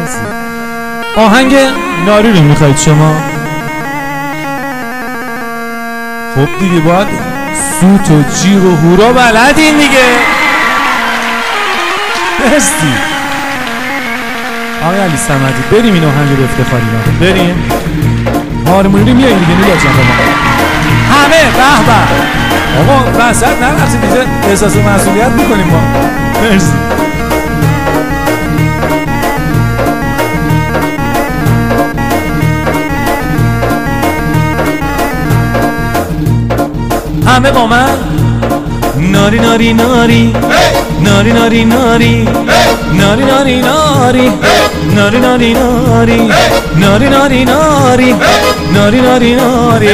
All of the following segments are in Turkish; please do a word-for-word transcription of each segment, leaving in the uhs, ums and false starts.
آهنگ ناری رو میخواید شما؟ خب دیگه باید سوت و جیر و هورا بلدین دیگه. مرسی آقای علی صمدی. بریم این آهنگ رو افتخاری نکنیم. بریم هارمونی رو میاییم دیگه. میلاد جان همه به به آقا وسط نرسید دیگه. احساس مسئولیت میکنیم ما. مرسی. همه با من ناری ناری ناری ناری ناری ناری ناری ناری ناری ناری ناری ناری ناری ناری ناری ناری ناری ناری.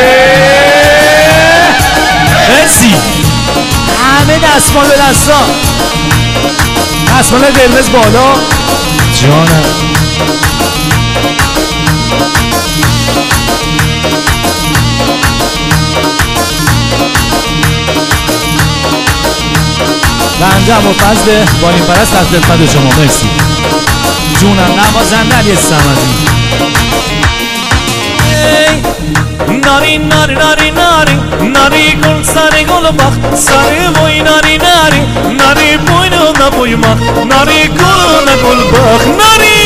مرسی. همه دستمال به دستا. دستمال قرمز بالا. جانم بنده هم و فضل بالین پرست از خدمت شما. مرسی جونم. نوازنده علی صمدی. ناری ناری ناری ناری ناری گل سری گل بخت سری بوی ناری ناری ناری بوی نه بوی ما ناری گل نه گل بخت ناری.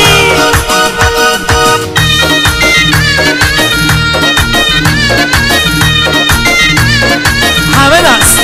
همه دست.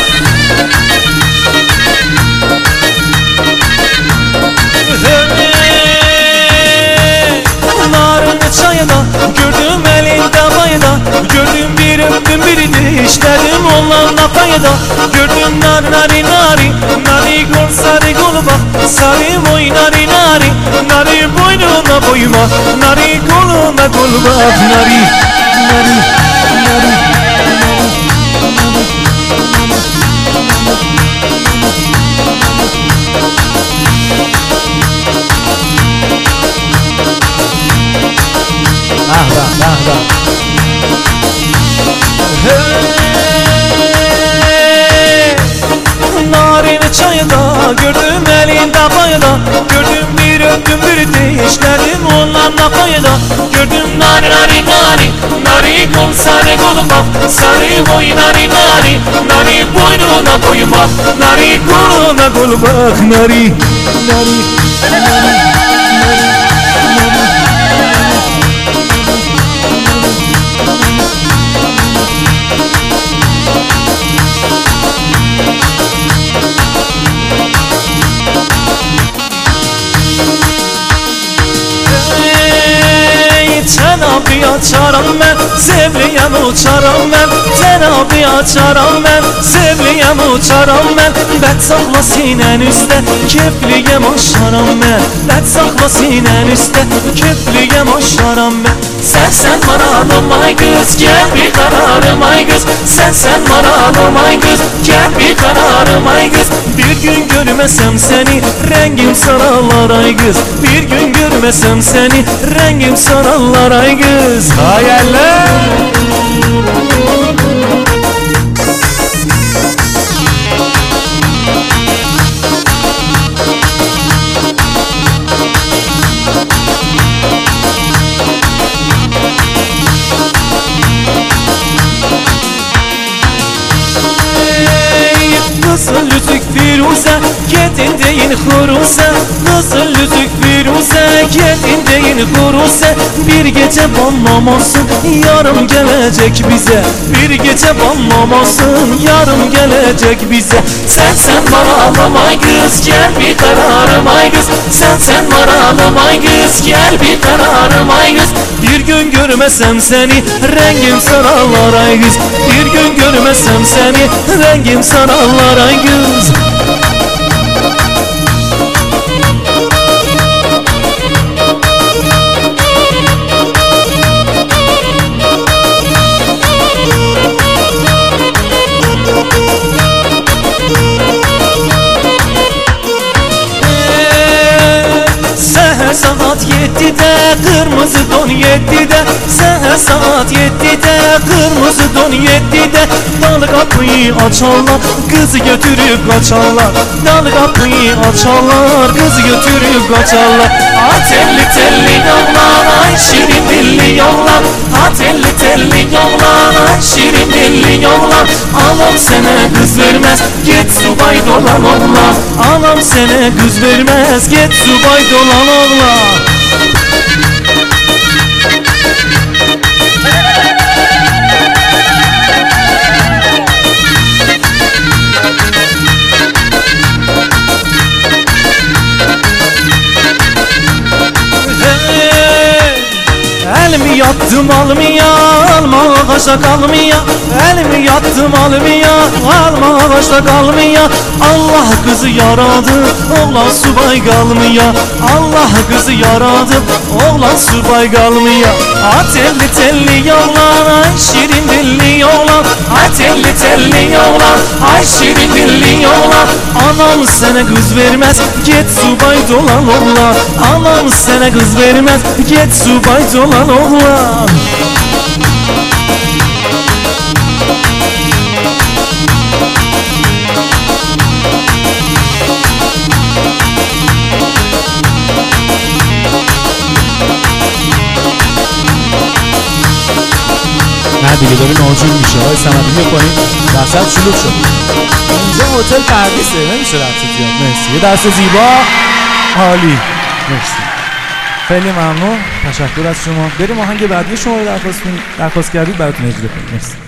Gördüm elinde bayda, gördüm bir öptüm biri de işledim onlarla payda. Gördüm nari nari nari, nari gol sarı gol bak, sarı boy nari nari, nari boynuna boyma, nari goluna gol bak, nari nari nari. Ahda, ahda. Hey, narin çayda, gördüm elinde bayda, gördüm bir öptüm bir de işledim onlarla payda. Gördüm nari nari nari, nari gol sarı gol bak, sarı boy nari nari, nari boynuna boyma, nari goluna gol bak, nari nari nari. Cenab-ı açaram ben, sevliyem uçaram ben. Cenab-ı açaram ben, sevliyem uçaram ben. Dert sakla sinen üstte, kefliyem aşaram ben. Dert sakla sinen üstte, kefliyem aşaram ben. Sen sen maralım ay kız, gel bir kararım ay kız. Sen sen maralım ay kız, gel bir kararım ay kız. Bir gün görmesem seni, rengim sararlar ay kız. Bir gün görmesem seni, rengim sararlar ay kız. Hayaller. Kızıl lütük Firuze, gedin deyin Huruze. Kızıl lütük Firuze, gedin deyin Huruze. Bir gece banlamasın, yarım gelecek bize. Bir gece banlamasın, yarım gelecek bize. Sen sen maralım ay kız, gel bir kararım ay kız. Sen sen maralım ay kız, gel bir kararım ay kız. Bir gün görmesem seni, rengim sararlar ay kız. Bir gün görmesem seni, rengim sararlar ay kız. Seher saat yettide kırmızı don yedide, seher saat yedide, kırmızı don yedide. Dalı kapıyı açarlar, kızı götürüp kaçarlar. Dalı kapıyı açarlar, kızı götürüp kaçarlar. Ah telli telli yollar, ay şirin dilli yollar. Ah telli telli yollar, ay şirin dilli yollar. Anam sana kız vermez, git subay dolan oğla. Anam sana kız vermez, git subay dolan oğla. Elimi yattım almaya, alma ağaçta kalmaya. Elimi yattım almaya, alma ağaçta kalmaya. Allah kızı yaradı, oğlan subay kalmaya. Allah kızı yaradı, oğlan subay kalmaya. Ah telli telli yollar, ay şirin dilli yollar. Ah telli telli yollar, ay şirin dilli yollar. Anam sana kız vermez, git subay dolan oğlan. Anam sana kız vermez, git subay dolan oğlan. نه دیگه داره ناجور میشه آقای صمدی بیا پایین وسط شلوغ شد اینجا هتل پردیسه نمیشه رفت زیاد. مرسی یه دست زیبا عالی مرسی خیلی ممنون تشکر از شما. بریم آهنگ بعدی شما رو درخواست درخواست کردید براتون اجرا کنیم. مرسی.